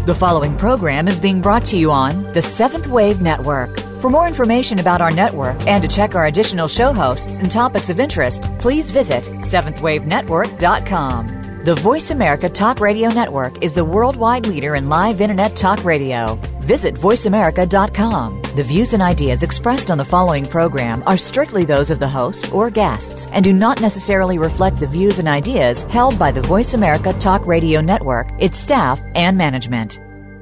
The following program is being brought to you on the Seventh Wave Network. For more information about our network and to check our additional show hosts and topics of interest, please visit seventhwavenetwork.com. The Voice America Talk Radio Network is the worldwide leader in live Internet talk radio. Visit voiceamerica.com. The views and ideas expressed on the following program are strictly those of the host or guests and do not necessarily reflect the views and ideas held by the Voice America Talk Radio Network, its staff, and management.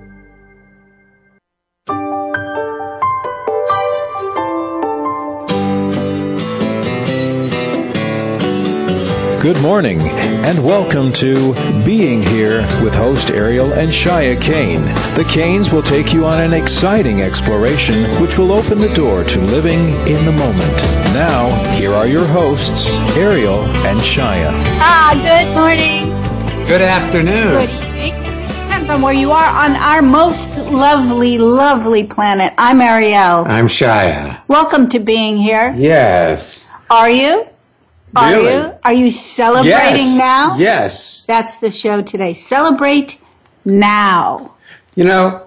Good morning, and welcome to Being Here with host Ariel and Shia Kane. The Kanes will take you on an exciting exploration which will open the door to living in the moment. Now, here are your hosts, Ariel and Shia. Good morning. Good afternoon. Good evening. Depends on where you are on our most lovely, lovely planet. I'm Ariel. I'm Shia. Welcome to Being Here. Yes. Are you? Really? Are you celebrating now? Yes. That's the show today. Celebrate now. You know,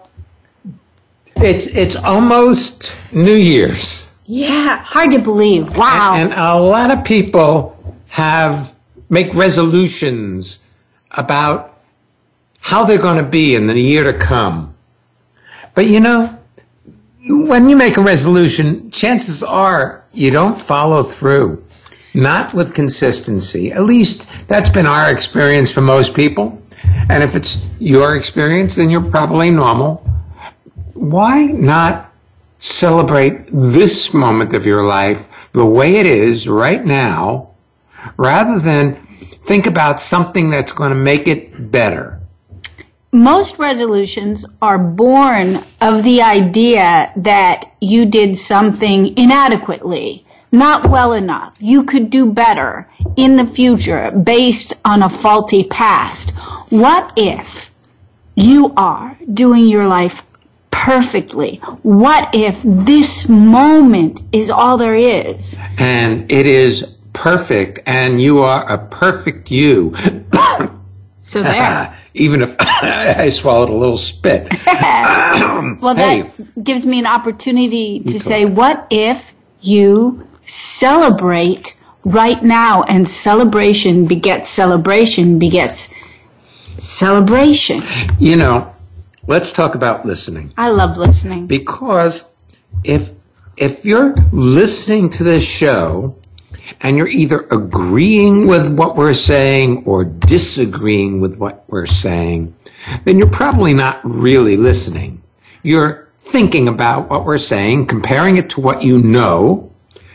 it's almost New Year's. Yeah, hard to believe. Wow. And a lot of people make resolutions about how they're going to be in the year to come. But you know, when you make a resolution, chances are you don't follow through. Not with consistency. At least that's been our experience for most people. And if it's your experience, then you're probably normal. Why not celebrate this moment of your life the way it is right now, rather than think about something that's going to make it better? Most resolutions are born of the idea that you did something inadequately. Not well enough. You could do better in the future based on a faulty past. What if you are doing your life perfectly? What if this moment is all there is? And it is perfect, and you are a perfect you. So there. Even if I swallowed a little spit. Well, that gives me an opportunity to say, what if you celebrate right now, and celebration begets celebration begets celebration. You know, let's talk about listening. I love listening. Because if you're listening to this show and you're either agreeing with what we're saying or disagreeing with what we're saying, then you're probably not really listening. You're thinking about what we're saying, comparing it to what you know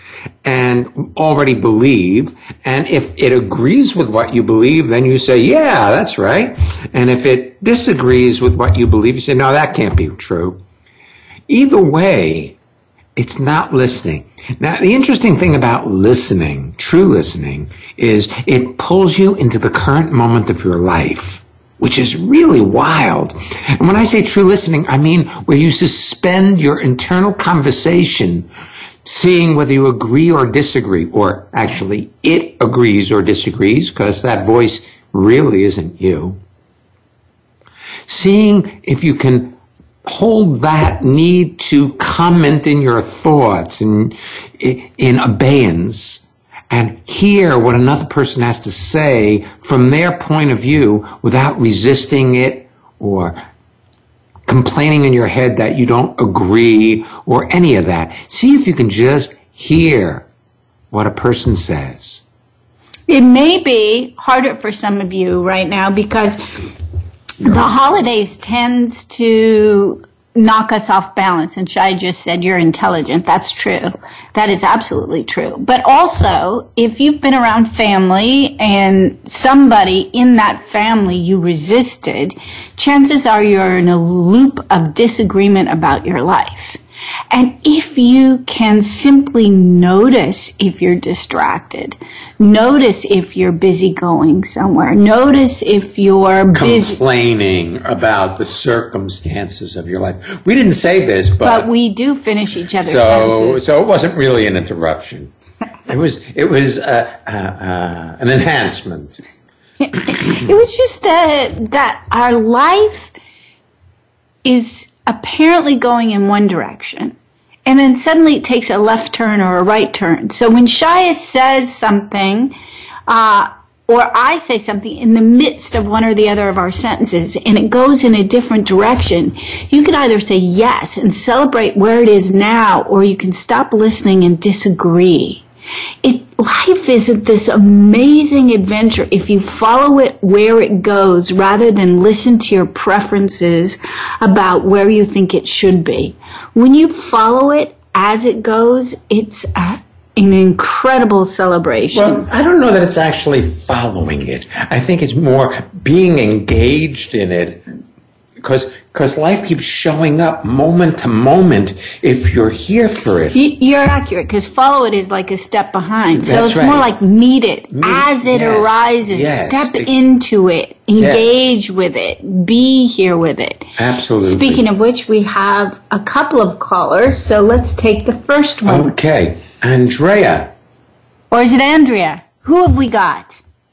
and already believe, and if it agrees with what you believe, then you say, yeah, that's right. And if it disagrees with what you believe, you say, no, that can't be true. Either way, it's not listening. Now, the interesting thing about listening, true listening, is it pulls you into the current moment of your life, which is really wild. And when I say true listening, I mean where you suspend your internal conversation, seeing whether you agree or disagree, or actually it agrees or disagrees, because that voice really isn't you. Seeing if you can hold that need to comment in your thoughts in abeyance and hear what another person has to say from their point of view without resisting it or complaining in your head that you don't agree or any of that. See if you can just hear what a person says. It may be harder for some of you right now because the holidays tends to knock us off balance. And Shai just said you're intelligent. That's true. That is absolutely true. But also, if you've been around family and somebody in that family you resisted, chances are you're in a loop of disagreement about your life. And if you can simply notice if you're distracted, notice if you're busy going somewhere, notice if you're busy complaining about the circumstances of your life. We didn't say this, but we do finish each other's sentences. So it wasn't really an interruption. It was an enhancement. It was just that our life is apparently going in one direction, and then suddenly it takes a left turn or a right turn. So when Shia says something, or I say something in the midst of one or the other of our sentences, and it goes in a different direction, you can either say yes and celebrate where it is now, or you can stop listening and disagree. Life is this amazing adventure if you follow it where it goes rather than listen to your preferences about where you think it should be. When you follow it as it goes, it's an incredible celebration. Well, I don't know that it's actually following it. I think it's more being engaged in it, because life keeps showing up moment to moment if you're here for it. You're accurate, because follow it is like a step behind. So That's it's right. more like meet it as it arises. Yes. Step into it. Engage with it. Be here with it. Absolutely. Speaking of which, we have a couple of callers, so let's take the first one. Okay. Andrea. Or is it Andrea? Who have we got?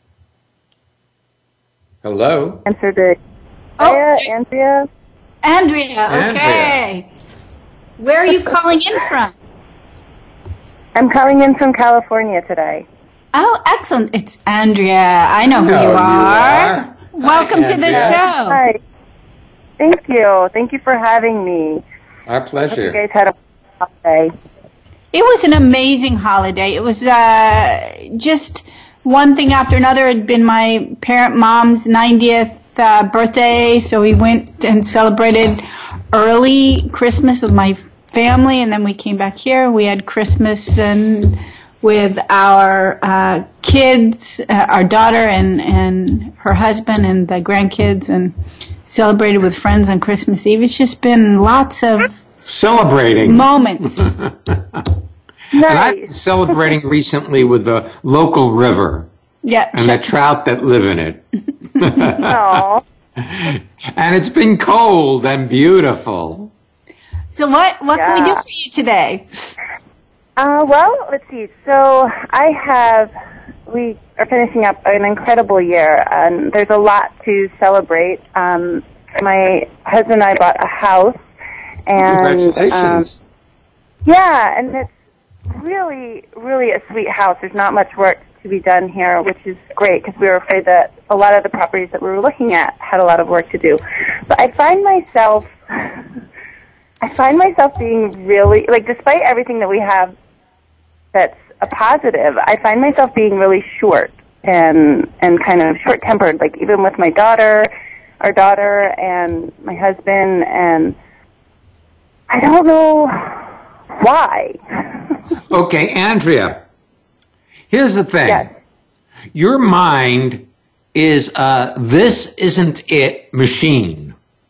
Hello. Answered it. Oh, Andrea. Andrea, okay. Where are you calling in from? I'm calling in from California today. Oh, excellent. It's Andrea. I know who you are. Welcome Hi, to the Andrea. show. Hi. Thank you. Thank you for having me. Our Hope pleasure. you guys had a wonderful day. It was an amazing holiday. It was just one thing after another. It had been my parent mom's 90th birthday, so we went and celebrated early Christmas with my family, and then we came back here. We had Christmas and with our kids, our daughter and her husband and the grandkids, and celebrated with friends on Christmas Eve. It's just been lots of Celebrating. moments. And I've been celebrating recently with the local river Yeah. and the trout that live in it. Aw. And it's been cold and beautiful. So what can we do Yeah. for you today? Well, let's see. So we are finishing up an incredible year, and there's a lot to celebrate. My husband and I bought a house, and Congratulations. yeah, and it's really, really a sweet house. There's not much work to be done here, which is great because we were afraid that a lot of the properties that we were looking at had a lot of work to do. But I find myself being really, like, despite everything that we have that's a positive, I find myself being really short and kind of short-tempered, like even with my daughter, our daughter, and my husband, and I don't know why. Okay, Andrea, here's the thing. Yes. Your mind is a this isn't it machine.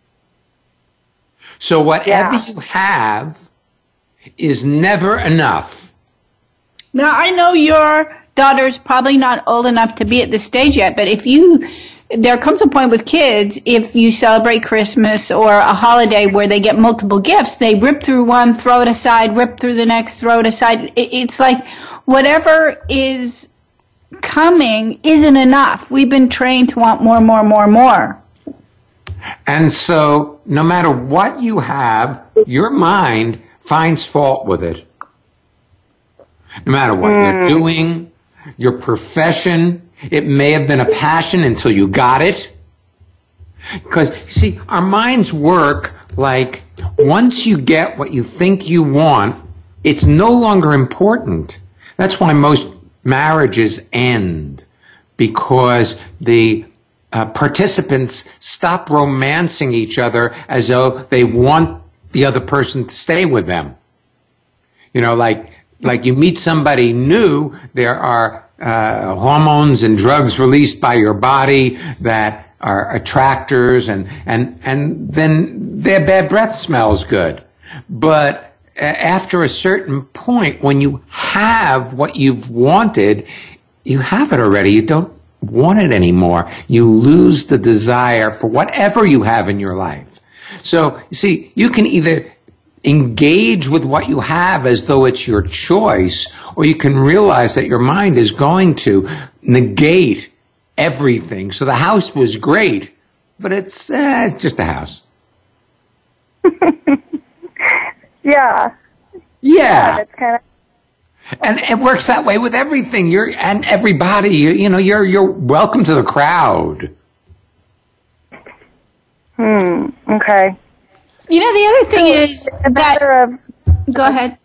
So whatever you have is never enough. Now, I know your daughter's probably not old enough to be at this stage yet, but there comes a point with kids, if you celebrate Christmas or a holiday where they get multiple gifts, they rip through one, throw it aside, rip through the next, throw it aside. It's like whatever is coming isn't enough. We've been trained to want more, more, more, more. And so no matter what you have, your mind finds fault with it. No matter what you're doing, your profession, it may have been a passion until you got it. Because, see, our minds work like once you get what you think you want, it's no longer important. That's why most marriages end, because the participants stop romancing each other as though they want the other person to stay with them. You know, like you meet somebody new, there are hormones and drugs released by your body that are attractors, and then their bad breath smells good. But after a certain point, when you have what you've wanted, you have it already. You don't want it anymore. You lose the desire for whatever you have in your life. So, you see, you can either engage with what you have as though it's your choice, or you can realize that your mind is going to negate everything. So the house was great, but it's just a house. Yeah. Yeah. That's kind of. And it works that way with everything. And everybody. You're welcome to the crowd. Okay. You know, the other thing is a matter of. Go ahead.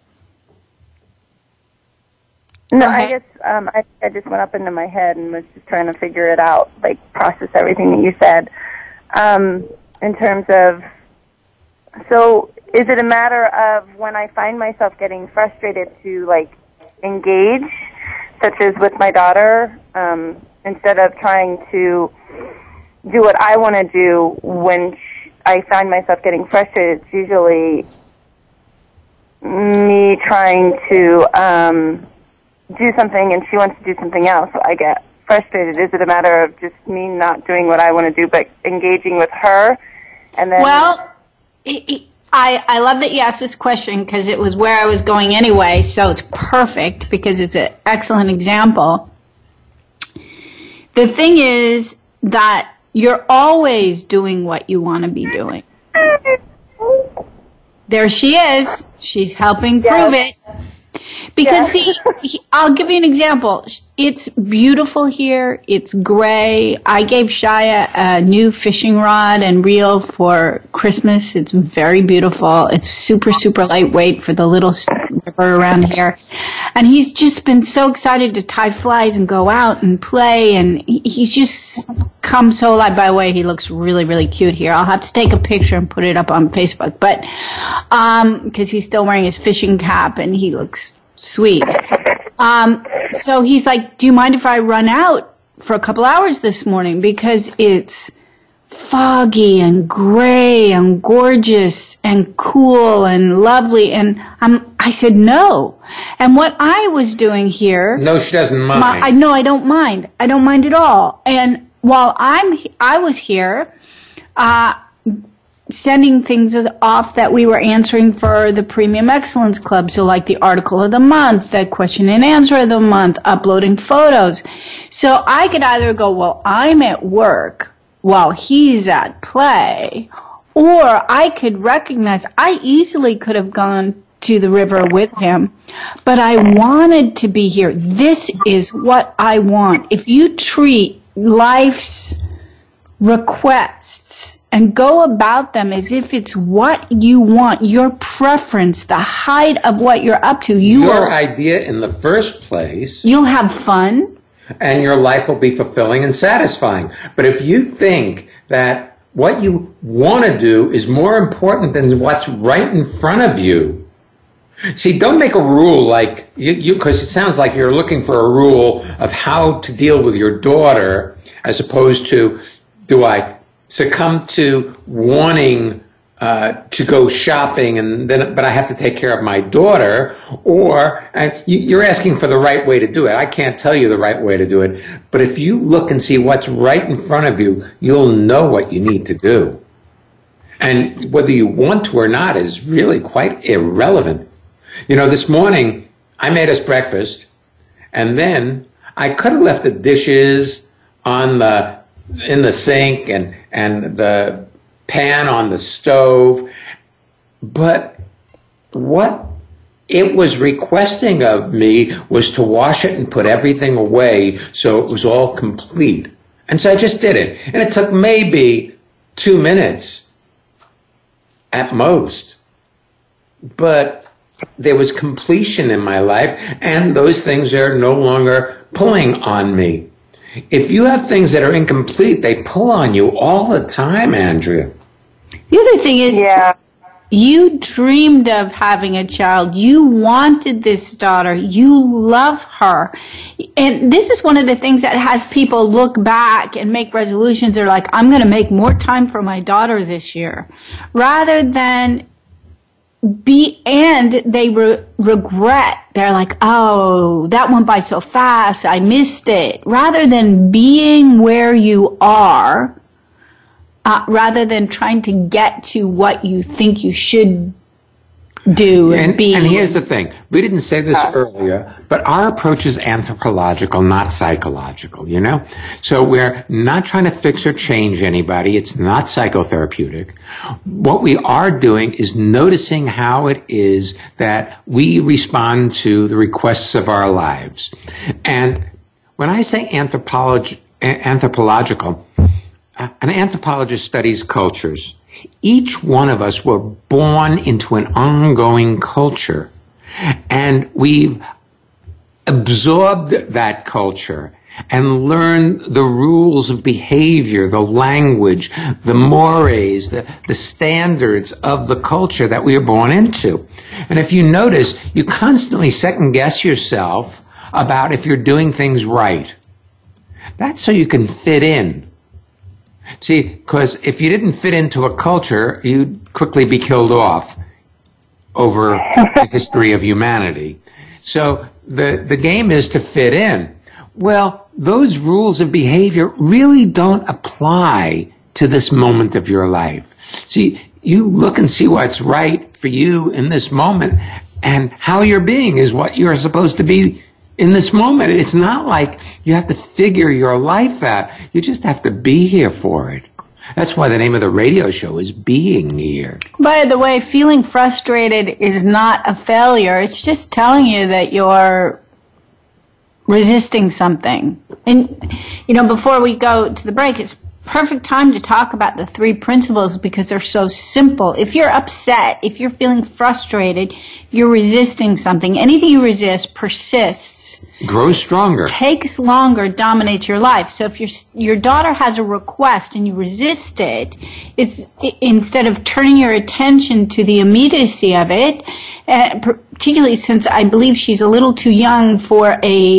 No, Go ahead. I guess I just went up into my head and was just trying to figure it out, like process everything that you said. In terms of, so is it a matter of when I find myself getting frustrated to like engage, such as with my daughter, instead of trying to do what I want to do when I find myself getting frustrated? It's usually me trying to do something and she wants to do something else, so I get frustrated. Is it a matter of just me not doing what I want to do but engaging with her? And then, well, I love that you asked this question because it was where I was going anyway, so it's perfect because it's an excellent example. The thing is that you're always doing what you want to be doing. There she is. She's helping prove it. Because, see, I'll give you an example. It's beautiful here. It's gray. I gave Shia a new fishing rod and reel for Christmas. It's very beautiful. It's super, super lightweight for the little river around here. And he's just been so excited to tie flies and go out and play. And he's just come so alive. By the way, he looks really, really cute here. I'll have to take a picture and put it up on Facebook. But because he's still wearing his fishing cap and he looks sweet. So he's like, do you mind if I run out for a couple hours this morning? Because it's foggy and gray and gorgeous and cool and lovely. And I said no. And what I was doing here. No, she doesn't mind. I don't mind. I don't mind at all. And while I was here, sending things off that we were answering for the Premium Excellence Club. So like the article of the month, the question and answer of the month, uploading photos. So I could either go, well, I'm at work while he's at play, or I could recognize I easily could have gone to the river with him, but I wanted to be here. This is what I want. If you treat life's requests and go about them as if it's what you want, your preference, the height of what you're up to. Your idea in the first place. You'll have fun. And your life will be fulfilling and satisfying. But if you think that what you want to do is more important than what's right in front of you, see, don't make a rule like you, because it sounds like you're looking for a rule of how to deal with your daughter, as opposed to, do I succumb to wanting to go shopping but I have to take care of my daughter, and you're asking for the right way to do it. I can't tell you the right way to do it, but if you look and see what's right in front of you, you'll know what you need to do. And whether you want to or not is really quite irrelevant. You know, this morning I made us breakfast, and then I could have left the dishes in the sink and the pan on the stove, but what it was requesting of me was to wash it and put everything away so it was all complete. And so I just did it. And it took maybe 2 minutes at most. But there was completion in my life, and those things are no longer pulling on me. If you have things that are incomplete, they pull on you all the time, Andrea. The other thing is, you dreamed of having a child. You wanted this daughter. You love her. And this is one of the things that has people look back and make resolutions. They're like, I'm going to make more time for my daughter this year. Rather than and they regret. They're like, oh, that went by so fast. I missed it. Rather than being where you are, rather than trying to get to what you think you should do and be. And here's the thing. We didn't say this earlier, but our approach is anthropological, not psychological, you know? So we're not trying to fix or change anybody. It's not psychotherapeutic. What we are doing is noticing how it is that we respond to the requests of our lives. And when I say anthropological, an anthropologist studies cultures. Each one of us were born into an ongoing culture, and we've absorbed that culture and learned the rules of behavior, the language, the mores, the standards of the culture that we were born into. And if you notice, you constantly second guess yourself about if you're doing things right. That's so you can fit in. See, because if you didn't fit into a culture, you'd quickly be killed off over the history of humanity. So the game is to fit in. Well, those rules of behavior really don't apply to this moment of your life. See, you look and see what's right for you in this moment, and how you're being is what you're supposed to be in this moment. It's not like you have to figure your life out. You just have to be here for it. That's why the name of the radio show is Being Here. By the way, feeling frustrated is not a failure. It's just telling you that you're resisting something. And, you know, before we go to the break, it's perfect time to talk about the 3 principles because they're so simple. If you're upset, if you're feeling frustrated, you're resisting something. Anything you resist persists. Grows stronger. Takes longer, dominates your life. So if your daughter has a request and you resist it, it's instead of turning your attention to the immediacy of it, particularly since I believe she's a little too young for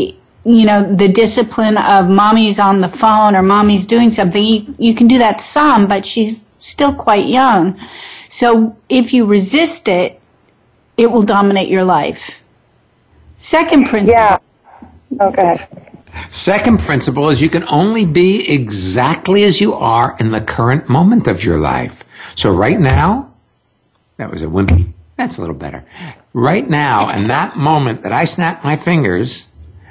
the discipline of mommy's on the phone or mommy's doing something. You can do that some, but she's still quite young. So if you resist it, it will dominate your life. Second principle. Yeah. Okay. Second principle is you can only be exactly as you are in the current moment of your life. So right now, that was a wimpy. That's a little better. Right now, in that moment that I snapped my fingers,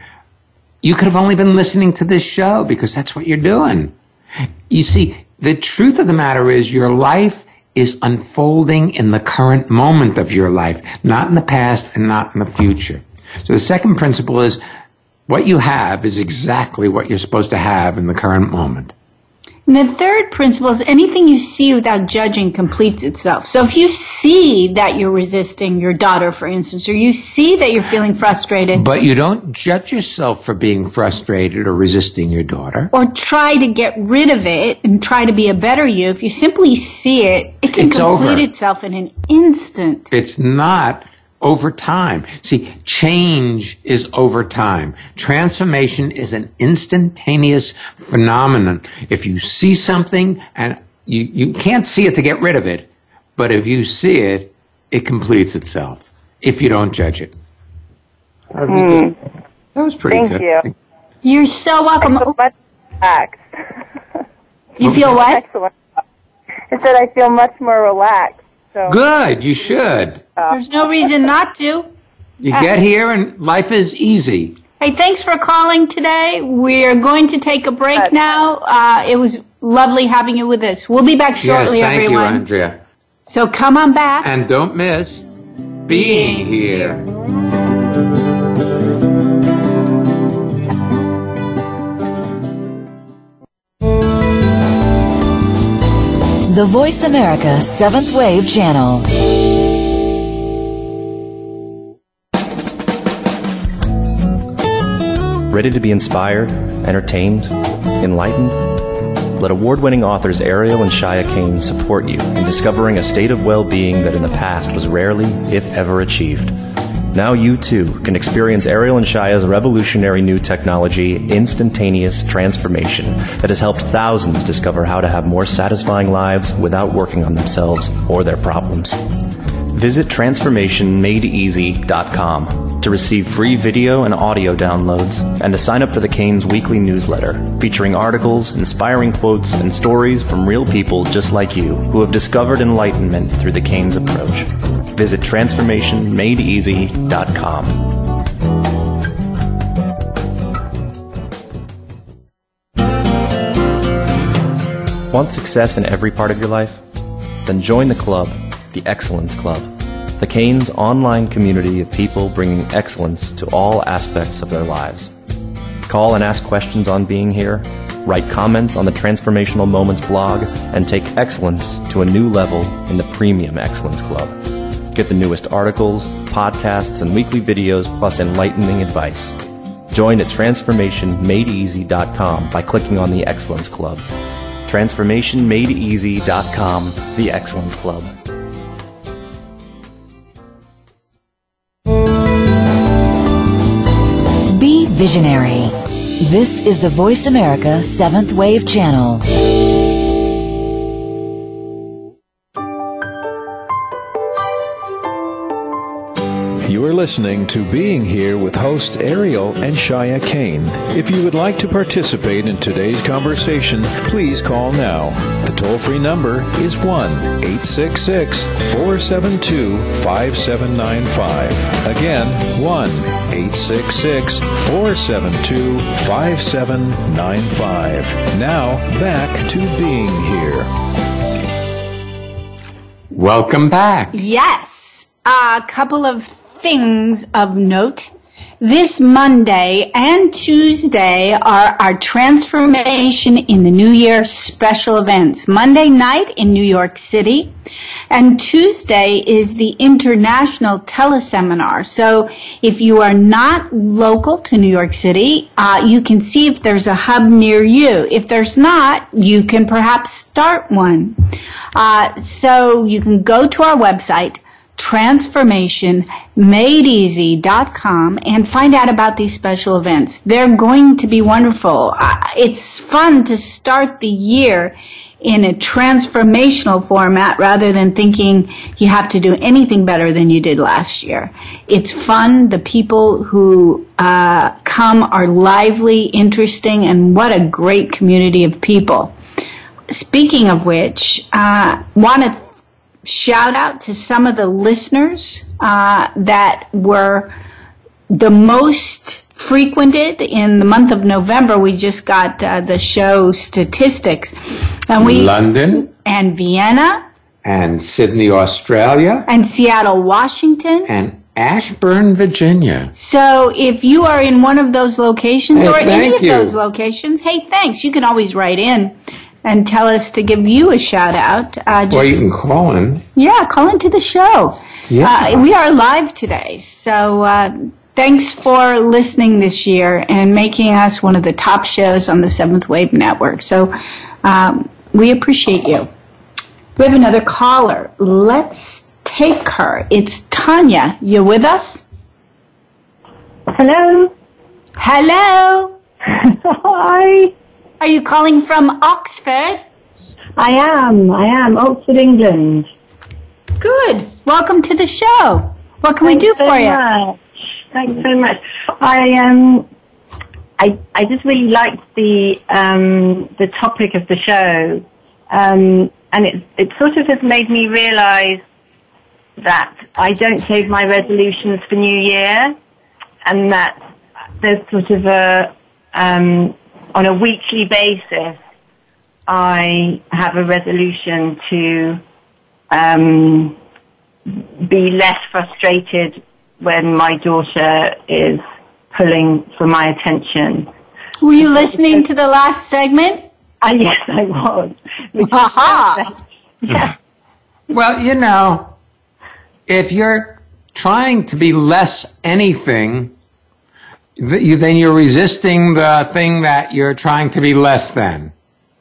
you could have only been listening to this show because that's what you're doing. You see, the truth of the matter is your life is unfolding in the current moment of your life, not in the past and not in the future. So the second principle is what you have is exactly what you're supposed to have in the current moment. And the third principle is anything you see without judging completes itself. So if you see that you're resisting your daughter, for instance, or you see that you're feeling frustrated. But you don't judge yourself for being frustrated or resisting your daughter. Or try to get rid of it and try to be a better you. If you simply see it, it can complete itself in an instant. It's not over time. See, change is over time. Transformation is an instantaneous phenomenon. If you see something and you can't see it to get rid of it, but if you see it, it completes itself if you don't judge it. That was pretty good. Thank you. You're so welcome. I feel much relaxed. You feel what? Excellent. I said I feel much more relaxed. So. Good, you should. There's no reason not to. You get here and life is easy. Hey, thanks for calling today. We're going to take a break now. It was lovely having you with us. We'll be back shortly, yes, thank everyone. you, Andrea. So come on back. And don't miss being here. The Voice America 7th Wave Channel. Ready to be inspired, entertained, enlightened? Let award-winning authors Ariel and Shia Kane support you in discovering a state of well-being that in the past was rarely, if ever, achieved. Now you, too, can experience Ariel and Shia's revolutionary new technology, Instantaneous Transformation, that has helped thousands discover how to have more satisfying lives without working on themselves or their problems. Visit TransformationMadeEasy.com. to receive free video and audio downloads, and to sign up for the Canes weekly newsletter, featuring articles, inspiring quotes, and stories from real people just like you who have discovered enlightenment through the Canes approach. Visit transformationmadeeasy.com. Want success in every part of your life? Then join the club, the Excellence Club, the Canes online community of people bringing excellence to all aspects of their lives. Call and ask questions on Being Here, write comments on the Transformational Moments blog, and take excellence to a new level in the Premium Excellence Club. Get the newest articles, podcasts, and weekly videos, plus enlightening advice. Join at transformationmadeeasy.com by clicking on the Excellence Club. transformationmadeeasy.com, the Excellence Club. Be visionary. This is the Voice America 7th Wave Channel. You are listening to Being Here with hosts Ariel and Shia Kane. If you would like to participate in today's conversation, please call now. The toll-free number is 1-866-472-5795. Again, 1-866-472-5795. Now, back to Being Here. Welcome back. Yes. A couple of things of note. This Monday and Tuesday are our Transformation in the New Year special events. Monday night in New York City, and Tuesday is the International Teleseminar. So if you are not local to New York City, you can see if there's a hub near you. If there's not, you can perhaps start one. So you can go to our website, transformationmadeeasy.com, and find out about these special events. They're going to be wonderful. It's fun to start the year in a transformational format rather than thinking you have to do anything better than you did last year. It's fun. The people who come are lively, interesting, and what a great community of people. Speaking of which, want to shout out to some of the listeners that were the most frequented in the month of November. We just got the show statistics. And London. And Vienna. And Sydney, Australia. And Seattle, Washington. And Ashburn, Virginia. So if you are in one of those locations or any of you. those locations, hey, thanks. You can always write in and tell us to give you a shout out. Or you can call in. Yeah, call into the show. Yeah. We are live today. So thanks for listening this year and making us one of the top shows on the 7th Wave Network. So we appreciate you. We have another caller. Let's take her. It's Tanya. You with us? Hello. Hello. Hi. Are you calling from Oxford? I am, Oxford, England. Good. Welcome to the show. What can we do for you? Thanks so much. I just really liked the topic of the show, and it sort of has made me realise that I don't take my resolutions for New Year, and that there's sort of on a weekly basis, I have a resolution to be less frustrated when my daughter is pulling for my attention. Were you listening to the last segment? Yes, I was. Aha! Yeah. Well, if you're trying to be less anything, then you're resisting the thing that you're trying to be less than.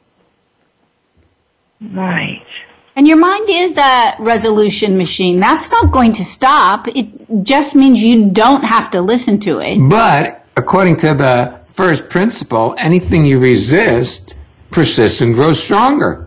Right. And your mind is a resolution machine. That's not going to stop. It just means you don't have to listen to it. But according to the first principle, anything you resist persists and grows stronger.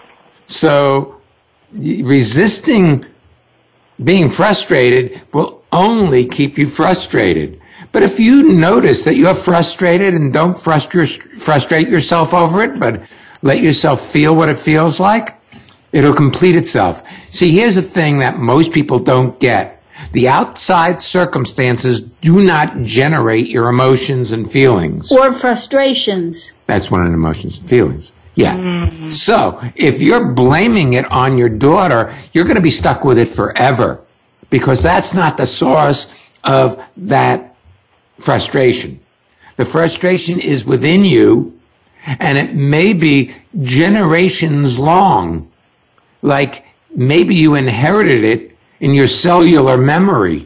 So resisting being frustrated will only keep you frustrated. But if you notice that you're frustrated and don't frustrate yourself over it, but let yourself feel what it feels like, it'll complete itself. See, here's the thing that most people don't get. The outside circumstances do not generate your emotions and feelings. Or frustrations. That's one of the emotions and feelings. Yeah. Mm-hmm. So if you're blaming it on your daughter, you're going to be stuck with it forever, because that's not the source of that frustration. The frustration is within you, and it may be generations long. Like maybe you inherited it in your cellular memory.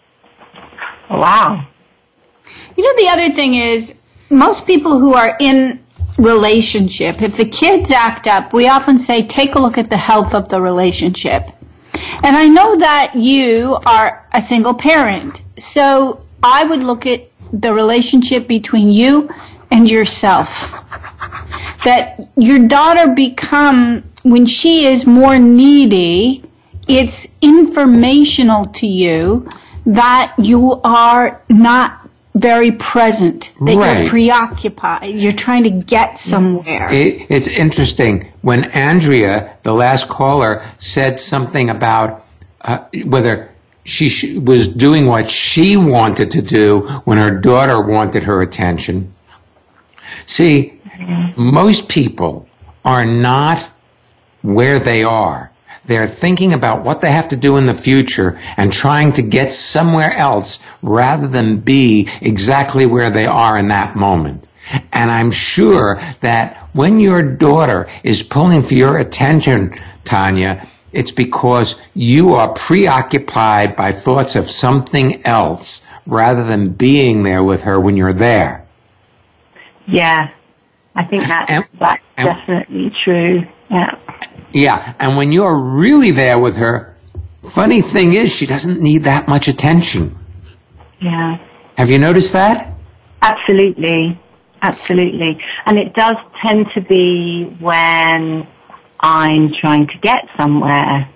Wow. You know, the other thing is, most people who are in relationship, if the kids act up, we often say, take a look at the health of the relationship. And I know that you are a single parent, so I would look at the relationship between you and yourself. That your daughter when she is more needy, it's informational to you that you are not very present, that right. You're preoccupied, you're trying to get somewhere. It's interesting. When Andrea, the last caller, said something about whether she was doing what she wanted to do when her daughter wanted her attention. See, most people are not where they are. They're thinking about what they have to do in the future and trying to get somewhere else rather than be exactly where they are in that moment. And I'm sure that when your daughter is pulling for your attention, Tanya, it's because you are preoccupied by thoughts of something else rather than being there with her when you're there. Yeah, I think that's definitely true. Yeah. Yeah, and when you're really there with her, funny thing is, she doesn't need that much attention. Yeah. Have you noticed that? Absolutely. Absolutely. And it does tend to be when I'm trying to get somewhere.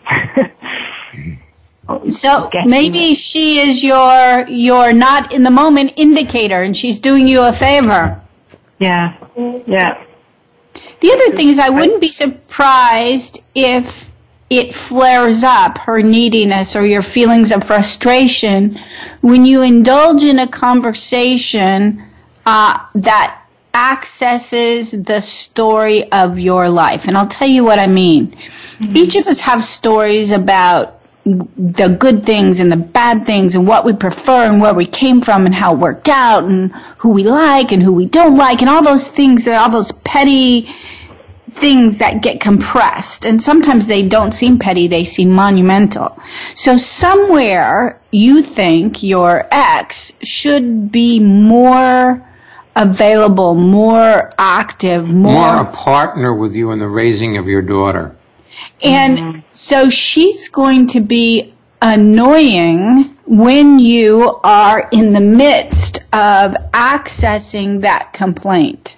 So maybe she is your not in the moment indicator, and she's doing you a favor. Yeah. Yeah. The other thing is, I wouldn't be surprised if it flares up, her neediness or your feelings of frustration, when you indulge in a conversation that accesses the story of your life. And I'll tell you what I mean. Mm-hmm. Each of us have stories about the good things and the bad things and what we prefer and where we came from and how it worked out and who we like and who we don't like and all those things, all those petty things that get compressed. And sometimes they don't seem petty, they seem monumental. So somewhere you think your ex should be more available, more active, more a partner with you in the raising of your daughter. And so she's going to be annoying when you are in the midst of accessing that complaint.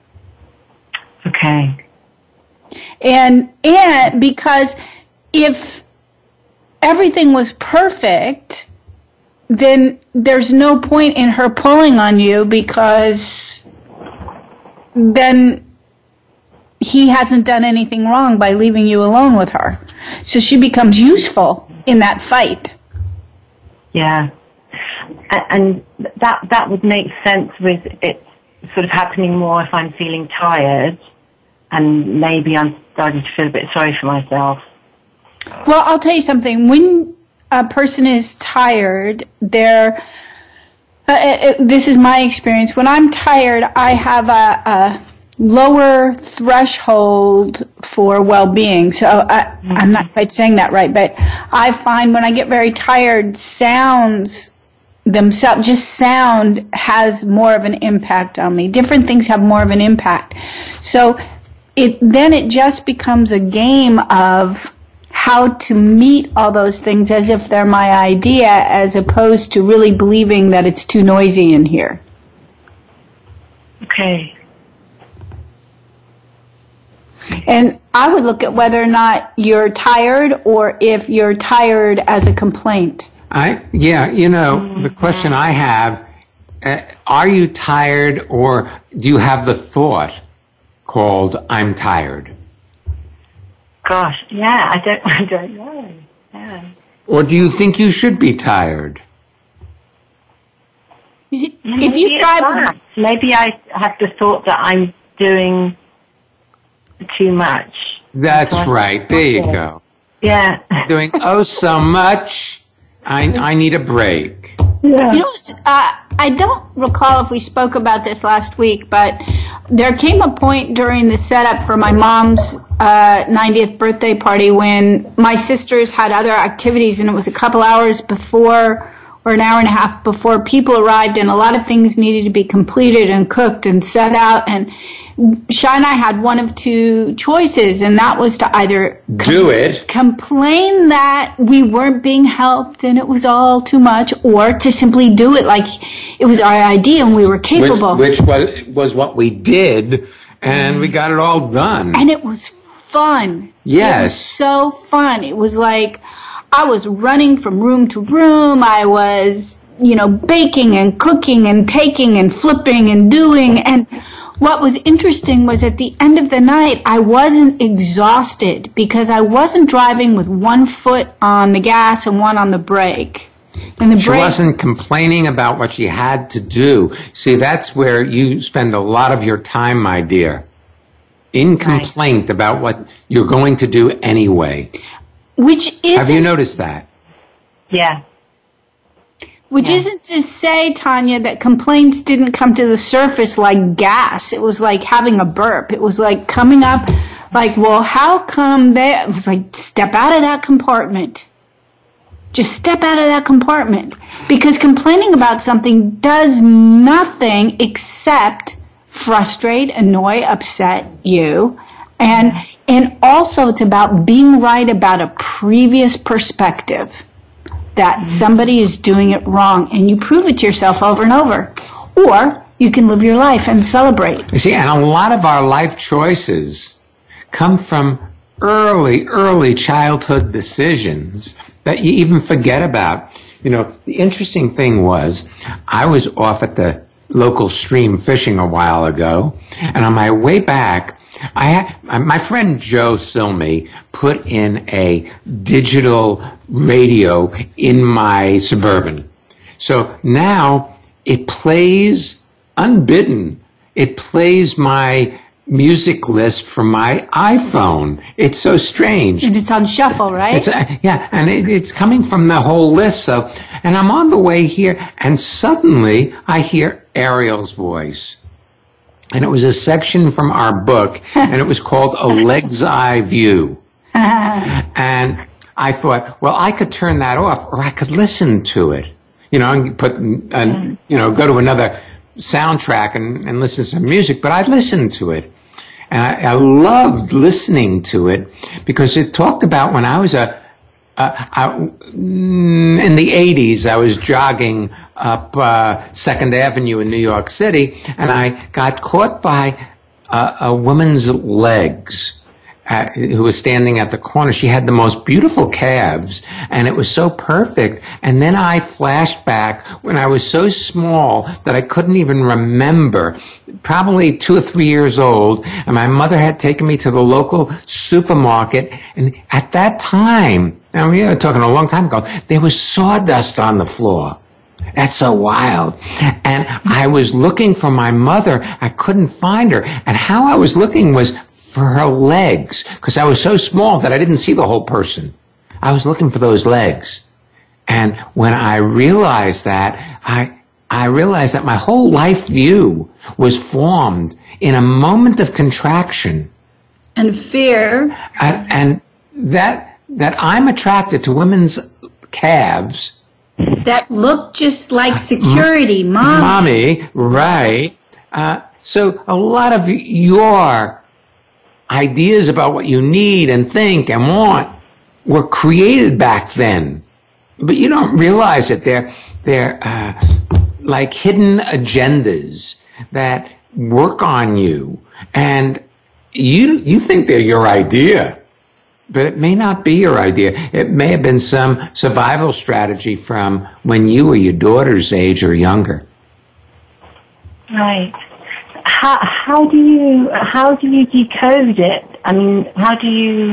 Okay. And because if everything was perfect, then there's no point in her pulling on you, because then he hasn't done anything wrong by leaving you alone with her. So she becomes useful in that fight. Yeah. And that would make sense with it sort of happening more if I'm feeling tired, and maybe I'm starting to feel a bit sorry for myself. Well, I'll tell you something. When a person is tired, this is my experience. When I'm tired, I have a lower threshold for well-being. So I'm not quite saying that right, but I find when I get very tired, sounds themselves, just sound has more of an impact on me. Different things have more of an impact. So then it just becomes a game of how to meet all those things as if they're my idea, as opposed to really believing that it's too noisy in here. Okay. And I would look at whether or not you're tired, or if you're tired as a complaint. The question I have, are you tired, or do you have the thought called "I'm tired"? Gosh, yeah, I don't know. Yeah. Or do you think you should be tired? If you try, maybe I have the thought that I'm doing too much. That's right. There you go. Yeah. Doing so much. I need a break. Yeah. I don't recall if we spoke about this last week, but there came a point during the setup for my mom's 90th birthday party when my sisters had other activities, and it was a couple hours before, or an hour and a half before people arrived, and a lot of things needed to be completed and cooked and set out. And Shai and I had one of two choices, and that was to either complain that we weren't being helped and it was all too much, or to simply do it like it was our idea and we were capable. Which was what we did, and we got it all done. And it was fun. Yes. It was so fun. It was like I was running from room to room. I was, baking and cooking and taking and flipping and doing. And what was interesting was at the end of the night, I wasn't exhausted because I wasn't driving with one foot on the gas and one on the brake. And she wasn't complaining about what she had to do. See, that's where you spend a lot of your time, my dear, in complaint about what you're going to do anyway. Have you noticed that? Yeah. Which isn't to say, Tanya, that complaints didn't come to the surface like gas. It was like having a burp. It was like coming up like, well, how come it was like, step out of that compartment. Just step out of that compartment. Because complaining about something does nothing except frustrate, annoy, upset you. And also it's about being right about a previous perspective that somebody is doing it wrong, and you prove it to yourself over and over. Or you can live your life and celebrate. You see, and a lot of our life choices come from early childhood decisions that you even forget about. The interesting thing was, I was off at the local stream fishing a while ago, and on my way back, my friend Joe Silmy put in a digital radio in my Suburban. So now it plays unbidden. It plays my music list from my iPhone. It's so strange. And it's on shuffle, right? And it's coming from the whole list. And I'm on the way here, and suddenly I hear Ariel's voice. And it was a section from our book, and it was called A Leg's Eye View. And I thought, well, I could turn that off, or I could listen to it. And go to another soundtrack and listen to some music, but I listened to it. And I loved listening to it because it talked about when I was in the 80s, I was jogging up 2nd Avenue in New York City, and I got caught by a woman's legs who was standing at the corner. She had the most beautiful calves, and it was so perfect. And then I flashed back when I was so small that I couldn't even remember, probably 2 or 3 years old, and my mother had taken me to the local supermarket, and at that time, now we are talking a long time ago, there was sawdust on the floor. That's so wild. And I was looking for my mother. I couldn't find her. And how I was looking was for her legs, because I was so small that I didn't see the whole person. I was looking for those legs. And when I realized that, I realized that my whole life view was formed in a moment of contraction. And fear. And that I'm attracted to women's calves. That look just like security, Mommy, right. So a lot of your ideas about what you need and think and want were created back then. But you don't realize it. They're like hidden agendas that work on you. And you think they're your idea. But it may not be your idea. It may have been some survival strategy from when you were your daughter's age or younger. Right. How do you decode it? I mean, how do you?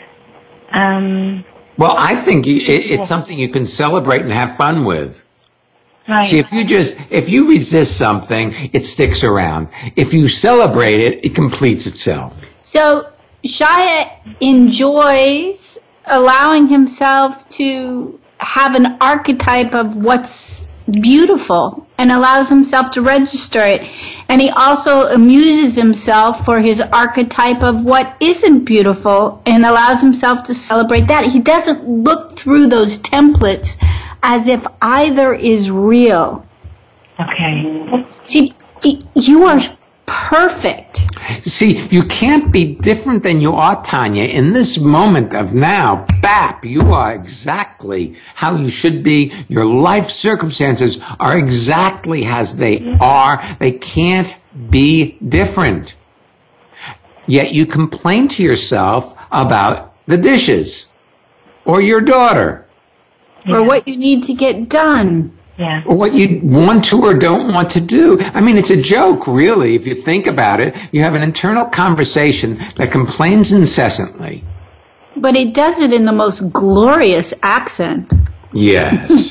Well, I think it's something you can celebrate and have fun with. Right. See, if you resist something, it sticks around. If you celebrate it, it completes itself. So Shia enjoys allowing himself to have an archetype of what's beautiful and allows himself to register it. And he also amuses himself for his archetype of what isn't beautiful and allows himself to celebrate that. He doesn't look through those templates as if either is real. Okay. See, you are perfect. See, you can't be different than you are, Tanya. In this moment of now, bap, you are exactly how you should be. Your life circumstances are exactly as they are. They can't be different. Yet you complain to yourself about the dishes or your daughter. Or what you need to get done. Yeah. Or what you want to or don't want to do. I mean, it's a joke, really, if you think about it. You have an internal conversation that complains incessantly. But it does it in the most glorious accent. Yes.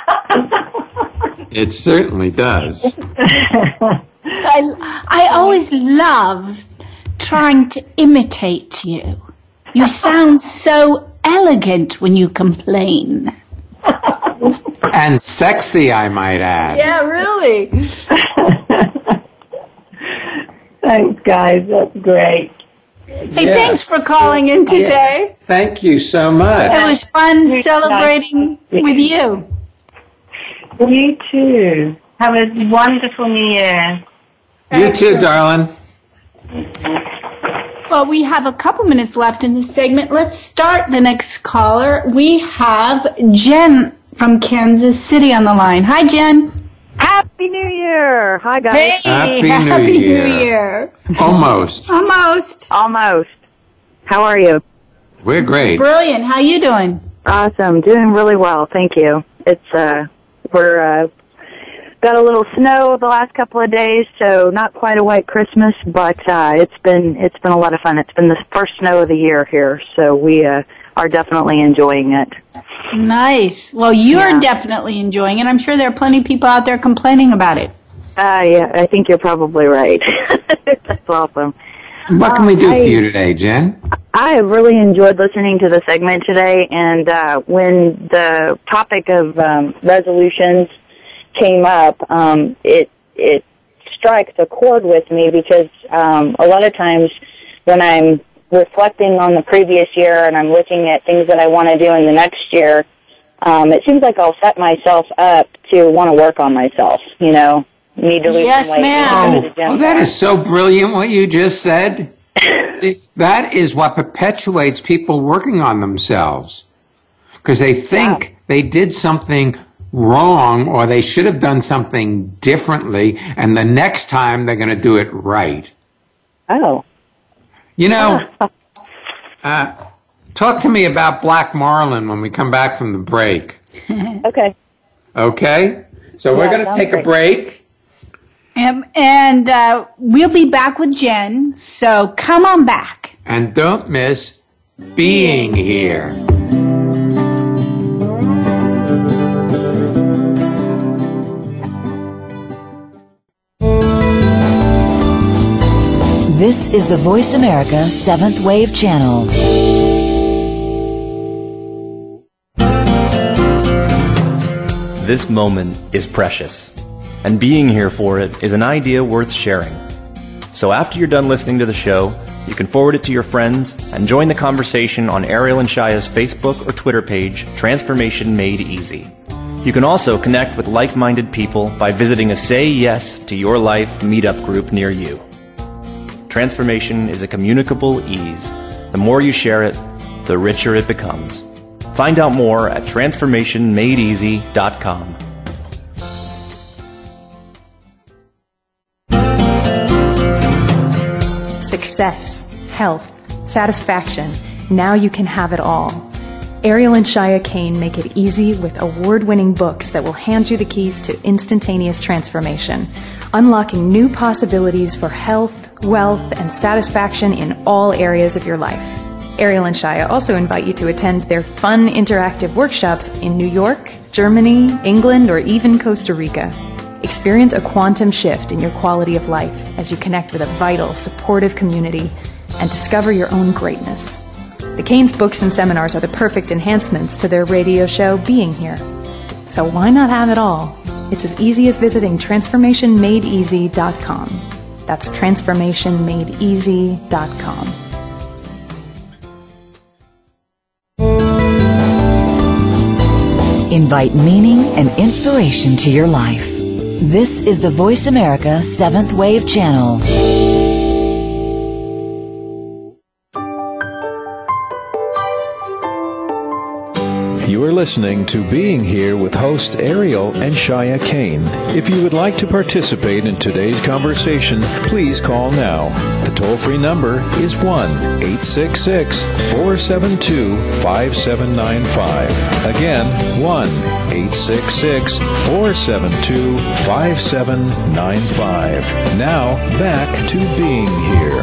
It certainly does. I always love trying to imitate you. You sound so elegant when you complain. And sexy, I might add. Yeah, really. Thanks, guys. That's great. Hey, thanks for calling in today. Thank you so much. It was fun celebrating with you. You too. Have a wonderful New Year. You too, darling. Well, we have a couple minutes left in this segment. Let's start the next caller. We have Jen from Kansas City on the line. Hi, Jen. Happy New Year. Hi, guys. Hey, Happy New Year. Year. Almost. Almost. Almost. How are you? We're great. Brilliant. How you doing? Awesome. Doing really well. Thank you. It's, we're, got a little snow the last couple of days, so not quite a white Christmas, but, it's been a lot of fun. It's been the first snow of the year here, so we, are definitely enjoying it. Nice. Well, you're definitely enjoying it. I'm sure there are plenty of people out there complaining about it. Yeah, I think you're probably right. That's awesome. What can we do for you today, Jen? I have really enjoyed listening to the segment today, and when the topic of resolutions came up, it strikes a chord with me because a lot of times when I'm reflecting on the previous year and I'm looking at things that I want to do in the next year, it seems like I'll set myself up to want to work on myself, you know, need to lose some weight. Ma'am. Oh, that is so brilliant what you just said. See, that is what perpetuates people working on themselves. Because they think they did something wrong or they should have done something differently, and the next time they're going to do it right. Oh. You know, talk to me about Black Marlin when we come back from the break. Okay. Okay? So we're going to take a break. And we'll be back with Jen, so come on back. And don't miss being here. This is the Voice America 7th Wave Channel. This moment is precious, and being here for it is an idea worth sharing. So after you're done listening to the show, you can forward it to your friends and join the conversation on Ariel and Shia's Facebook or Twitter page, Transformation Made Easy. You can also connect with like-minded people by visiting a Say Yes to Your Life meetup group near you. Transformation is a communicable ease. The more you share it, the richer it becomes. Find out more at transformationmadeeasy.com. Success, health, satisfaction, Now you can have it all. Ariel and Shia Kane make it easy with award-winning books that will hand you the keys to instantaneous transformation, unlocking new possibilities for health, wealth, and satisfaction in all areas of your life. Ariel and Shia also invite you to attend their fun interactive workshops in New York, Germany, England, or even Costa Rica. Experience a quantum shift in your quality of life as you connect with a vital, supportive community and discover your own greatness. The Kanes books and seminars are the perfect enhancements to their radio show, Being Here. So why not have it all? It's as easy as visiting TransformationMadeEasy.com. That's TransformationMadeEasy.com. Invite meaning and inspiration to your life. This is the Voice America 7th Wave Channel. You are listening to Being Here with host Ariel and Shia Kane. If you would like to participate in today's conversation, please call now. The toll-free number is 1-866-472-5795. Again, 1-866-472-5795. Now, back to Being Here.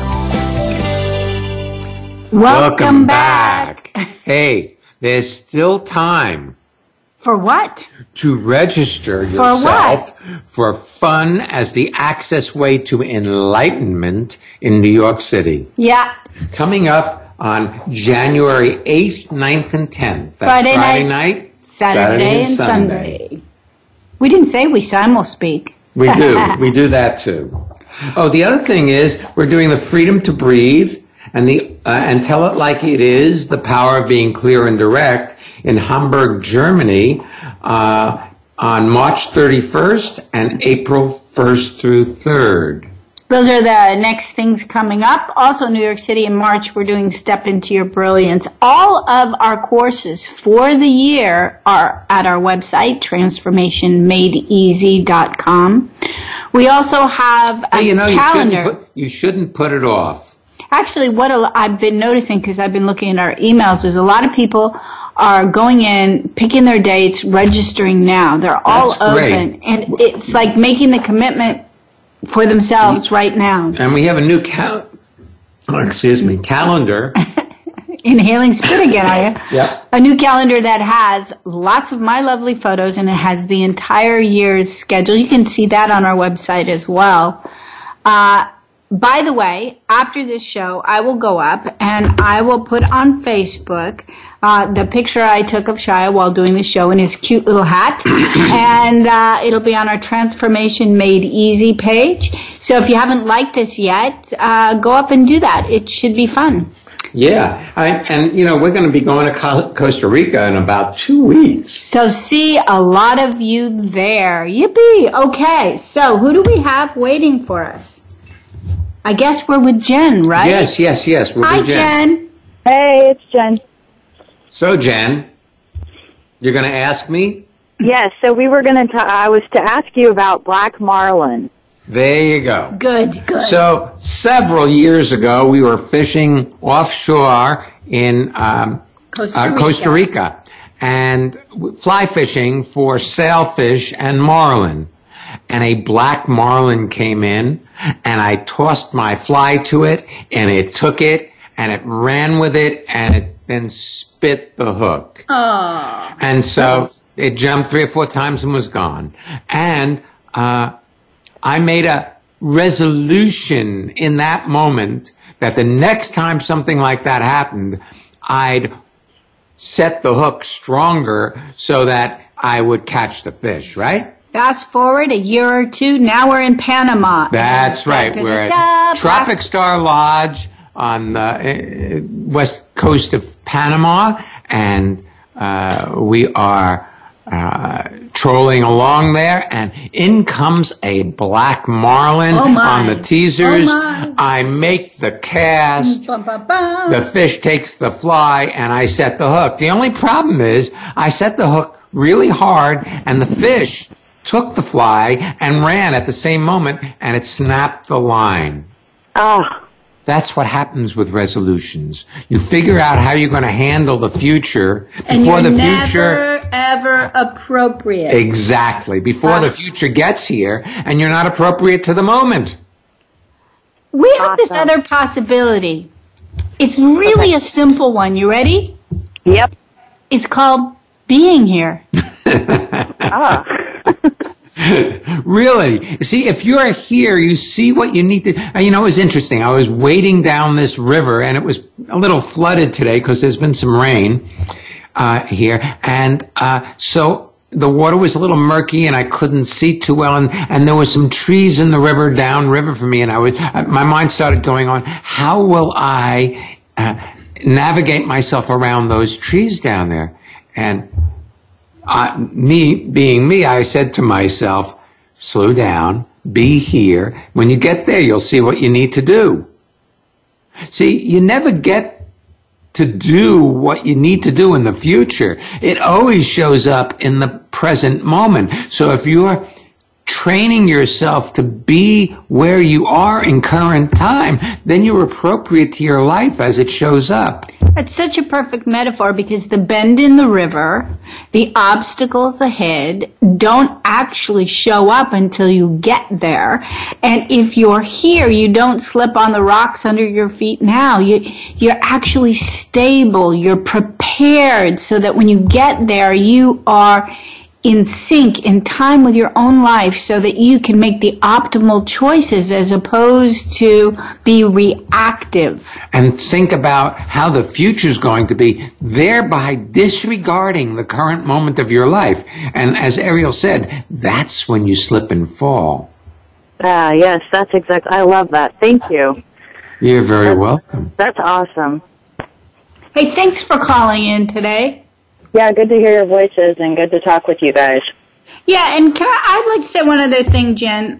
Welcome back. Hey. There's still time. For what? To register yourself for Fun as the Access Way to Enlightenment in New York City. Yeah. Coming up on January 8th, 9th, and 10th. That's Friday night, Saturday, and Sunday. We didn't say we simul-speak. We do. We do that too. Oh, the other thing is we're doing the Freedom to Breathe and Tell It Like It Is, the Power of Being Clear and Direct in Hamburg, Germany, on March 31st and April 1st through 3rd. Those are the next things coming up. Also, New York City in March, we're doing Step Into Your Brilliance. All of our courses for the year are at our website, transformationmadeeasy.com. We also have a calendar. You shouldn't put it off. Actually, what I've been noticing, because I've been looking at our emails, is a lot of people are going in, picking their dates, registering now. They're all open. And it's like making the commitment for themselves right now. And we have a new calendar. Inhaling spit again, are you? Yeah. A new calendar that has lots of my lovely photos, and it has the entire year's schedule. You can see that on our website as well. By the way, after this show, I will go up and I will put on Facebook the picture I took of Shia while doing the show in his cute little hat. And it'll be on our Transformation Made Easy page. So if you haven't liked us yet, go up and do that. It should be fun. Yeah. And we're going to be going to Costa Rica in about 2 weeks. So see a lot of you there. Yippee. Okay. So who do we have waiting for us? I guess we're with Jen, right? Yes. We're with Hi, Jen. Hey, it's Jen. So, Jen, you're going to ask me? Yes, so we were going to, I was to ask you about black marlin. There you go. Good. So, several years ago, we were fishing offshore in Costa Rica and fly fishing for sailfish and marlin. And a black marlin came in, and I tossed my fly to it, and it took it, and it ran with it, and it then spit the hook. Oh. And so it jumped 3 or 4 times and was gone. And I made a resolution in that moment that the next time something like that happened, I'd set the hook stronger so that I would catch the fish, right? Fast forward a year or two, now we're in Panama. That's right. We're at Tropic Star Lodge on the west coast of Panama, and we are trolling along there, and in comes a black marlin on the teasers. I make the cast. The fish takes the fly, and I set the hook. The only problem is I set the hook really hard, and the fish took the fly and ran at the same moment, and it snapped the line. Oh. That's what happens with resolutions. You figure out how you're going to handle the future before the future never ever appropriate. Exactly. Before the future gets here, and you're not appropriate to the moment. We have this other possibility. It's really a simple one. You ready? Yep. It's called being here. Really? See, if you're here, you see what you need to. You know, it was interesting. I was wading down this river, and it was a little flooded today because there's been some rain here, and so the water was a little murky, and I couldn't see too well, and there were some trees in the river, downriver from me, and my mind started going on. How will I navigate myself around those trees down there? And me being me, I said to myself, slow down, be here. When you get there, you'll see what you need to do. See, you never get to do what you need to do in the future. It always shows up in the present moment. So if you're training yourself to be where you are in current time, then you're appropriate to your life as it shows up. That's such a perfect metaphor because the bend in the river, the obstacles ahead don't actually show up until you get there. And if you're here, you don't slip on the rocks under your feet now. You're actually stable. You're prepared so that when you get there, you are in sync, in time with your own life so that you can make the optimal choices as opposed to be reactive. And think about how the future is going to be, thereby disregarding the current moment of your life. And as Ariel said, that's when you slip and fall. Yes, that's exactly. I love that. Thank you. You're very welcome. That's awesome. Hey, thanks for calling in today. Yeah, good to hear your voices and good to talk with you guys. Yeah, and I'd like to say one other thing, Jen.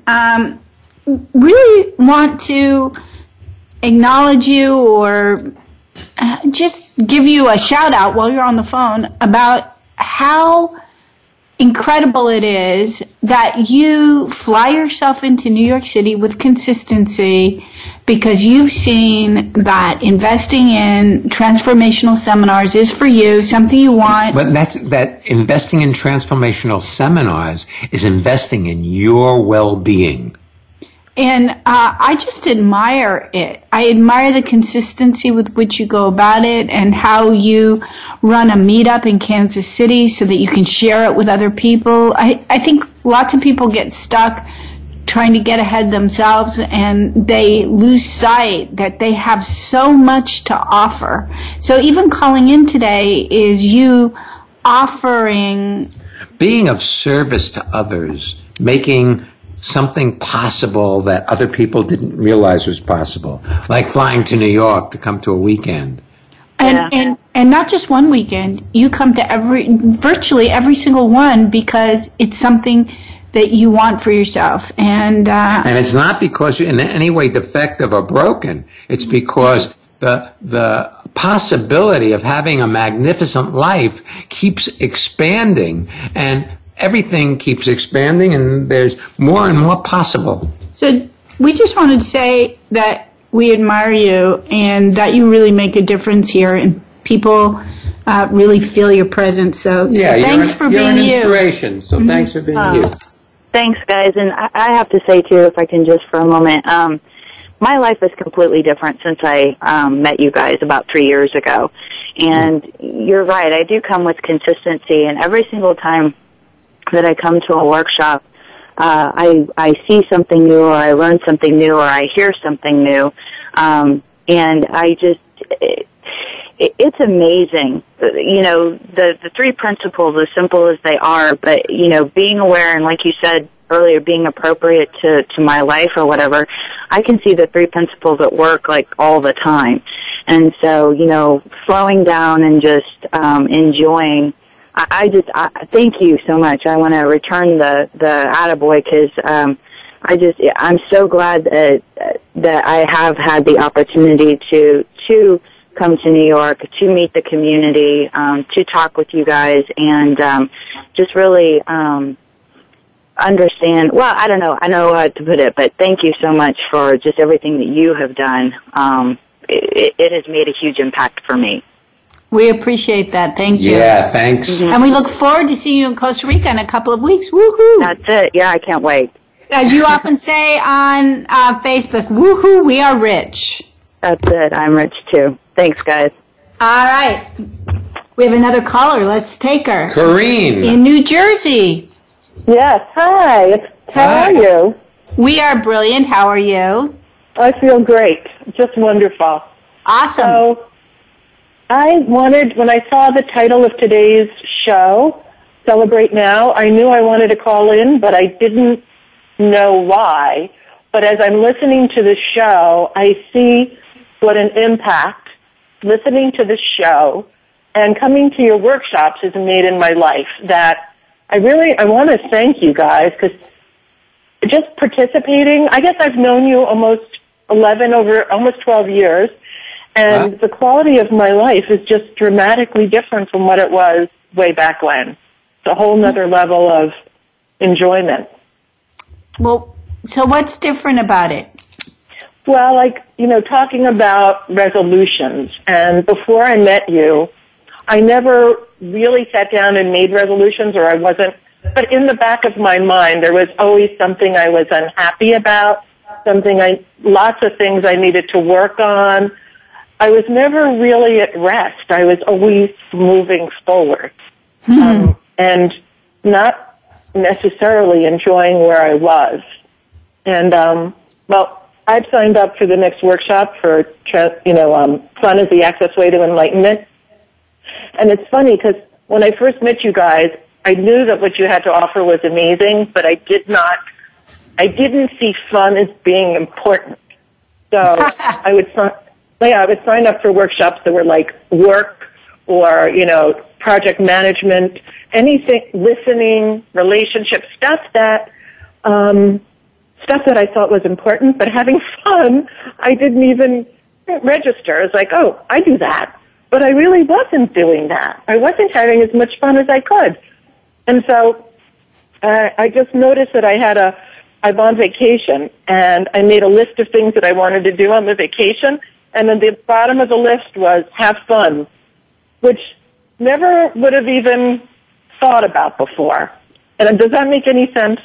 Really want to acknowledge you or just give you a shout out while you're on the phone about how incredible it is that you fly yourself into New York City with consistency because you've seen that investing in transformational seminars is for you, something you want. But that investing in transformational seminars is investing in your well-being. And I just admire it. I admire the consistency with which you go about it and how you run a meetup in Kansas City so that you can share it with other people. I think lots of people get stuck trying to get ahead themselves and they lose sight that they have so much to offer. So even calling in today is you offering... Being of service to others, making something possible that other people didn't realize was possible, like flying to New York to come to a weekend. And not just one weekend. You come to virtually every single one because it's something that you want for yourself. And it's not because you're in any way defective or broken. It's because the possibility of having a magnificent life keeps expanding, and everything keeps expanding, and there's more and more possible. So we just wanted to say that we admire you and that you really make a difference here, and people really feel your presence. So thanks for being you. You're an inspiration, so thanks for being you. Thanks, guys. And I have to say, too, if I can just for a moment, my life is completely different since I met you guys about 3 years ago. And you're right, I do come with consistency, and every single time that I come to a workshop, I see something new, or I learn something new, or I hear something new, and I just, it's amazing. You know, the three principles, as simple as they are, but, you know, being aware, and like you said earlier, being appropriate to my life or whatever, I can see the three principles at work, like, all the time. And so, you know, slowing down and just enjoying. I thank you so much. I want to return the attaboy because I'm so glad that I have had the opportunity to come to New York, to meet the community, to talk with you guys, and just really understand. Well, I don't know. I know how to put it, but thank you so much for just everything that you have done. It has made a huge impact for me. We appreciate that. Thank you. Yeah, thanks. Mm-hmm. And we look forward to seeing you in Costa Rica in a couple of weeks. Woohoo! That's it. Yeah, I can't wait. As you often say on Facebook, woohoo, we are rich. That's it. I'm rich too. Thanks, guys. All right. We have another caller. Let's take her. Corrine. In New Jersey. Yes. Hi. How are you? We are brilliant. How are you? I feel great. Just wonderful. Awesome. So I wanted, when I saw the title of today's show, Celebrate Now, I knew I wanted to call in, but I didn't know why. But as I'm listening to the show, I see what an impact listening to the show and coming to your workshops has made in my life, that I want to thank you guys, because just participating, I guess I've known you almost 12 years, and the quality of my life is just dramatically different from what it was way back when. It's a whole nother level of enjoyment. Well, so what's different about it? Well, talking about resolutions, and before I met you, I never really sat down and made resolutions, or I wasn't, but in the back of my mind, there was always something I was unhappy about, lots of things I needed to work on. I was never really at rest. I was always moving forward, and not necessarily enjoying where I was. And, I've signed up for the next workshop for, Fun is the Access Way to Enlightenment. And it's funny because when I first met you guys, I knew that what you had to offer was amazing, but I didn't see fun as being important. So I would sign up for workshops that were like work or, project management, anything, listening, relationship, stuff that I thought was important, but having fun, I didn't even register. It's like, oh, I do that. But I really wasn't doing that. I wasn't having as much fun as I could. And so I just noticed that I'm on vacation, and I made a list of things that I wanted to do on the vacation, and then the bottom of the list was have fun, which never would have even thought about before. And does that make any sense?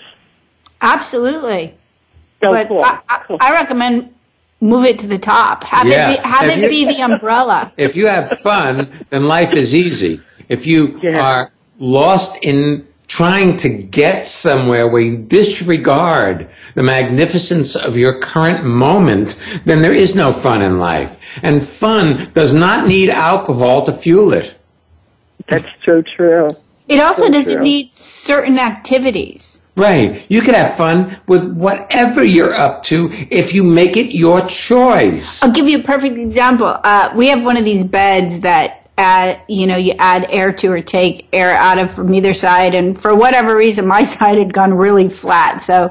Absolutely. Oh, but cool. I recommend move it to the top. Have it be the umbrella. If you have fun, then life is easy. If you are lost in trying to get somewhere where you disregard the magnificence of your current moment, then there is no fun in life. And fun does not need alcohol to fuel it. That's so true. It also doesn't need certain activities. Right. You can have fun with whatever you're up to if you make it your choice. I'll give you a perfect example. We have one of these beds that you add air to or take air out of from either side, and for whatever reason, my side had gone really flat. So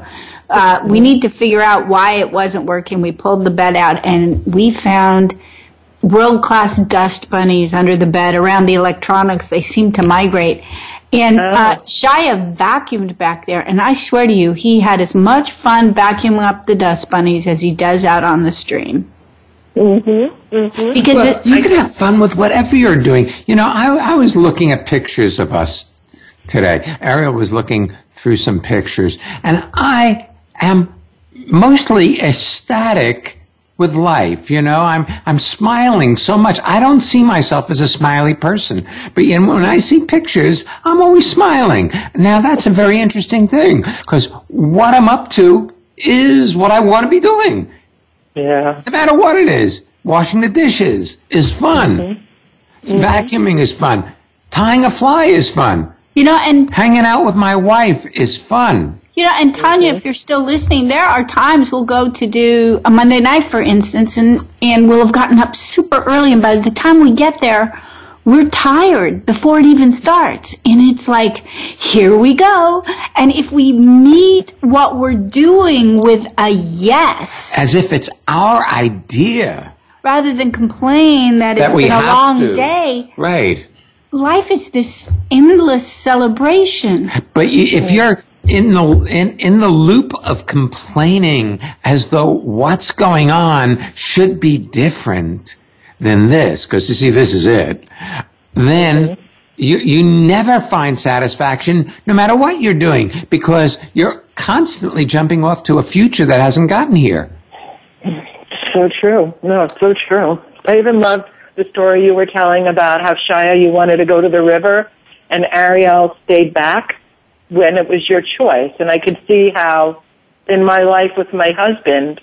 we need to figure out why it wasn't working. We pulled the bed out, and we found world-class dust bunnies under the bed around the electronics. They seem to migrate. And Shia vacuumed back there, and I swear to you, he had as much fun vacuuming up the dust bunnies as he does out on the stream. Mm-hmm. Mm-hmm. Because you can have fun with whatever you're doing. I was looking at pictures of us today. Ariel was looking through some pictures, and I am mostly ecstatic with life. I'm smiling so much. I don't see myself as a smiley person, but when I see pictures, I'm always smiling. Now that's a very interesting thing, because what I'm up to is what I want to be doing. Yeah. No matter what it is. Washing the dishes is fun. Mm-hmm. Vacuuming is fun. Tying a fly is fun. And hanging out with my wife is fun. And Tanya, if you're still listening, there are times we'll go to do a Monday night, for instance, and we'll have gotten up super early, and by the time we get there, we're tired before it even starts. And it's like, here we go. And if we meet what we're doing with a yes. As if it's our idea. Rather than complain that it's been a long day. Right. Life is this endless celebration. But if you're in the loop of complaining as though what's going on should be different than this, because you see, this is it, then you never find satisfaction no matter what you're doing, because you're constantly jumping off to a future that hasn't gotten here. So true. No, it's so true. I even loved the story you were telling about how, Shia, you wanted to go to the river and Ariel stayed back when it was your choice. And I could see how in my life with my husband,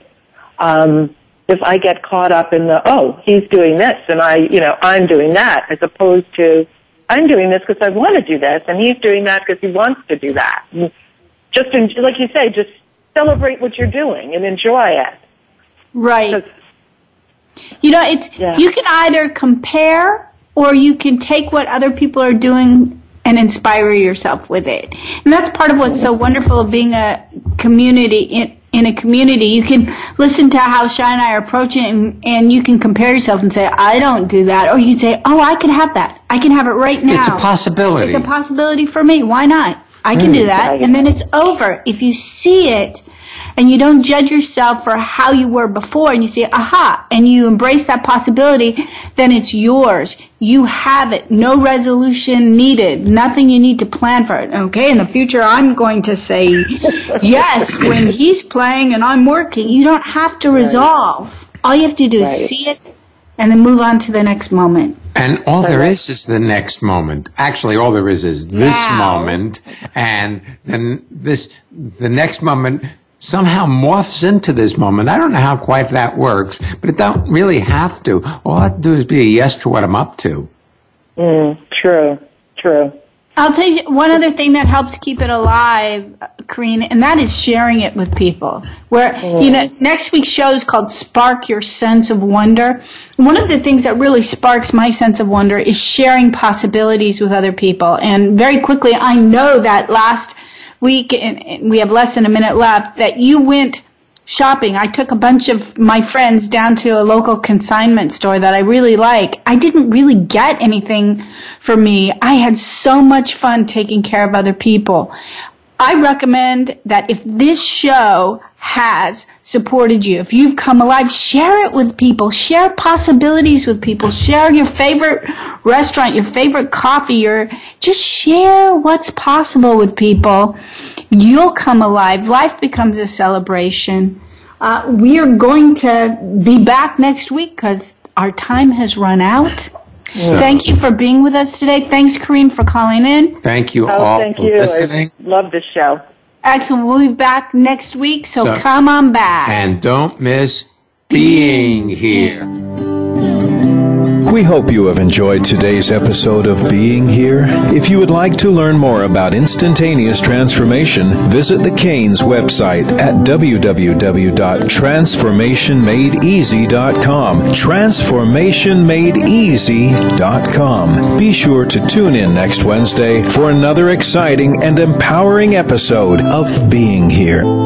if I get caught up in he's doing this and I'm doing that, as opposed to I'm doing this because I want to do this and he's doing that because he wants to do that. And just, like you say, just celebrate what you're doing and enjoy it. Right. You can either compare or you can take what other people are doing and inspire yourself with it. And that's part of what's so wonderful of being a community, in a community. You can listen to how Shia and I are approaching it, and you can compare yourself and say, I don't do that. Or you say, I can have that. I can have it right now. It's a possibility. It's a possibility for me. Why not? I can do that. And then it's over. If you see it, and you don't judge yourself for how you were before, and you say, aha, and you embrace that possibility, then it's yours. You have it. No resolution needed. Nothing you need to plan for it. Okay, in the future, I'm going to say yes when he's playing and I'm working. You don't have to resolve. All you have to do is see it and then move on to the next moment. And all there is the next moment. Actually, all there is this moment, and then the next moment somehow morphs into this moment. I don't know how quite that works, but it don't really have to. All I have to do is be a yes to what I'm up to. True. I'll tell you one other thing that helps keep it alive, Corrine, and that is sharing it with people. Where, next week's show is called Spark Your Sense of Wonder. One of the things that really sparks my sense of wonder is sharing possibilities with other people. And very quickly, I know that last week, and we have less than a minute left, that you went shopping. I took a bunch of my friends down to a local consignment store that I really like. I didn't really get anything for me. I had so much fun taking care of other people. I recommend that if this show has supported you, if you've come alive, share it with people. Share possibilities with people. Share your favorite restaurant, your favorite coffee, just share what's possible with people. You'll come alive. Life becomes a celebration. We are going to be back next week because our time has run out. So, thank you for being with us today. Thanks, Corrine, for calling in. Thank you all for listening. I love this show. Excellent. We'll be back next week, so come on back. And don't miss being here. We hope you have enjoyed today's episode of Being Here. If you would like to learn more about instantaneous transformation, visit the Canes website at www.transformationmadeeasy.com. Transformationmadeeasy.com. Be sure to tune in next Wednesday for another exciting and empowering episode of Being Here.